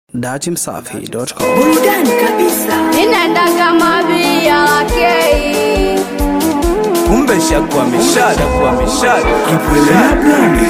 dachimsafi.com. Burudani kabisa. Ninataka mabia lakei. Kumbe shakuwa mishada kwa mishada. Ipwelea Blandi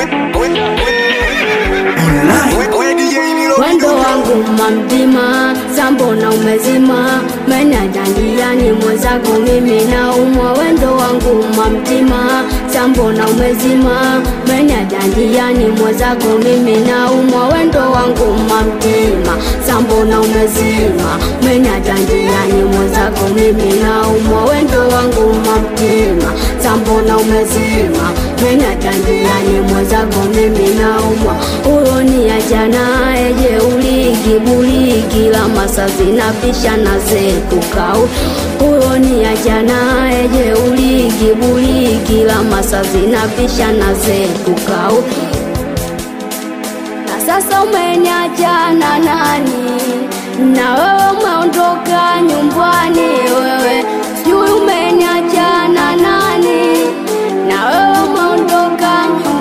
Online. Wendo wangu mamdima, sambo na umezima. Menyajandiani mwezako mimi na umwa. Wendo wangu mamdima, sambo na umezima. Menyajandiani mwezako mimi na umwa. Wendo wangu mamdima, sambo na umezima. Menyajandiani mwezako mimi na umwa. Wendo wangu mamdima, sambo na umezima. Menyajandiani mwezako mimi na umwa. Uroni ya jana eje uligi buligi la masazi na pisha na zekukau. Uroni ya jana eje uligi buligi la masazi na pisha na zekukau. Na sasa umeniacha na nani? Na wewe umeondoka nyumbani wewe. Sijui umeniacha na nani? Na wewe umeondoka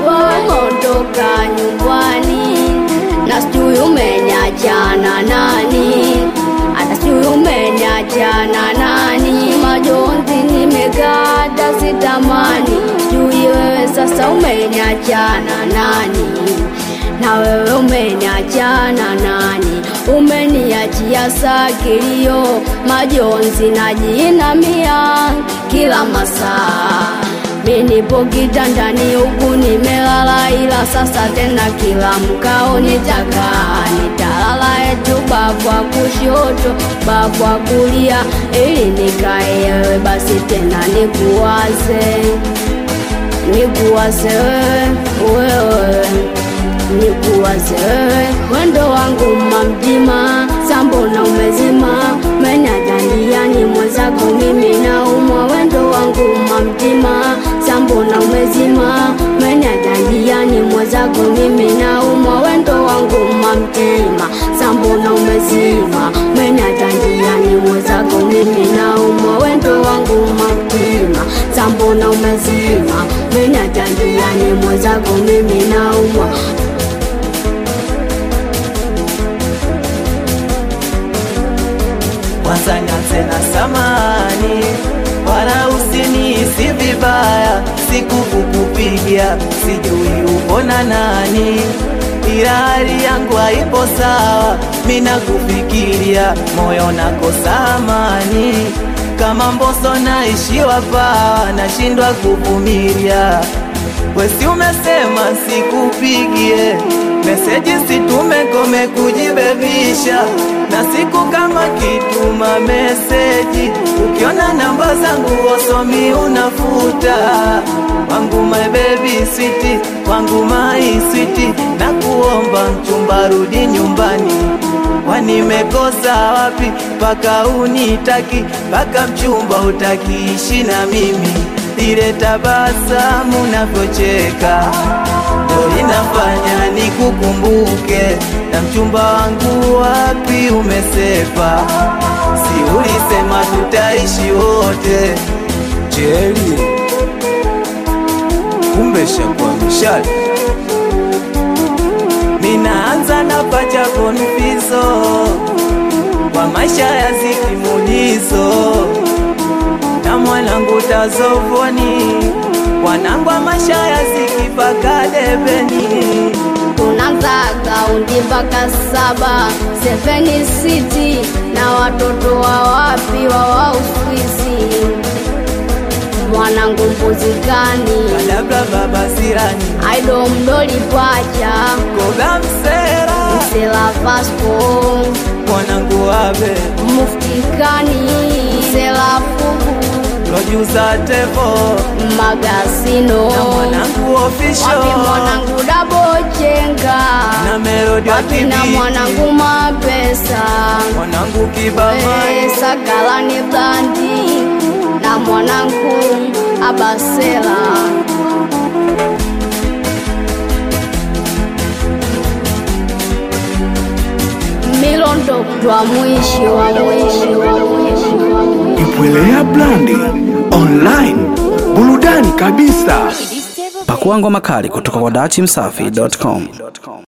nyumbani. Na sijui umeniacha na nani? Hata sijui umeniacha na nani? Majonzi nimegada sitamani. Sijui wewe sasa umeniacha na nani? Na wewe umeniacha na nani? Umeniachia sakilio, majonzi najinamia kila masaa. Mimi nipo kitandani huku nimelala, ila sasa tena kila mkao nitakaa. Nitalala etu bavu wa kushoto, bavu wa kulia, ili nikae wewe basi tena nikuwaze. Nikuwaze wewe, nikuwaze wewe. Wendo wangu mamdima, sambo na umezima. Menyajandiani mwezako mimi na umwa. Wendo wangu mamdima, sambo na umezima. Menyajandiani mwezako mimi na umwa. Wendo wangu mamdima, sambo na umezima. Menyajandiani mwezako mimi na umwa. Wendo wangu mamdima, sambo na umezima. Menyajandiani mwezako mimi na umwa. Kwanza nianze na samani, wala usinihisi vibaya. Sikukupigia, sijui upo na nani, ila hali yangu haipo sawa. Mina kufikiria, moyo nakosa amani. Kama Mbosso naishiwa pawa, nashindwa kuvumilia. Wesi umesema sikupigie, meseji situme kome kujibebisha. Na siku kama kituma meseji, ukiona namba zangu wasomi unafuta. Wangu my baby sweetie, wangu my sweetie, na kuomba mchumba rudi nyumbani. Kwani mekosa wapi paka unitaki, paka mchumba utakiishi na mimi. Ile tabasamu navyocheka ndo inafanya nikukumbuke. Na mchumba wangu wapi umesepa, si ulisema tutaishi wote. Jeli, kumbe shakuwa mishale. Minaanza na pacha konfiso, kwa maisha ya zikimulizo. Na mwanangu tazovoni, wanangu wa maisha ya zikipaka debeni. Tunanzaga undi mpaka 7, 7 city. Na watoto wa wapi wa Uswisi. Mwanangu mbuzi gani, Kadabla baba sirani, aido mdoli pacha, Koga msera, Msela Vasco, mwanangu wabe, Mufti Kani, Msela Fugu, Rojuza Tevo, Magasino, na mwanangu official, wapi mwanangu Dabo Chenga, na Melody wa wapi TV, na mwanangu Mapesa, mwanangu Kibamani, Sagalani Blandi, na mwanangu Abasela. Milondo kwa mwisho wa mwisho. Ipwelea Blandi Online. Burudani kabisa. Pakua ngoma kali kutoka kwa dachimsafi.com.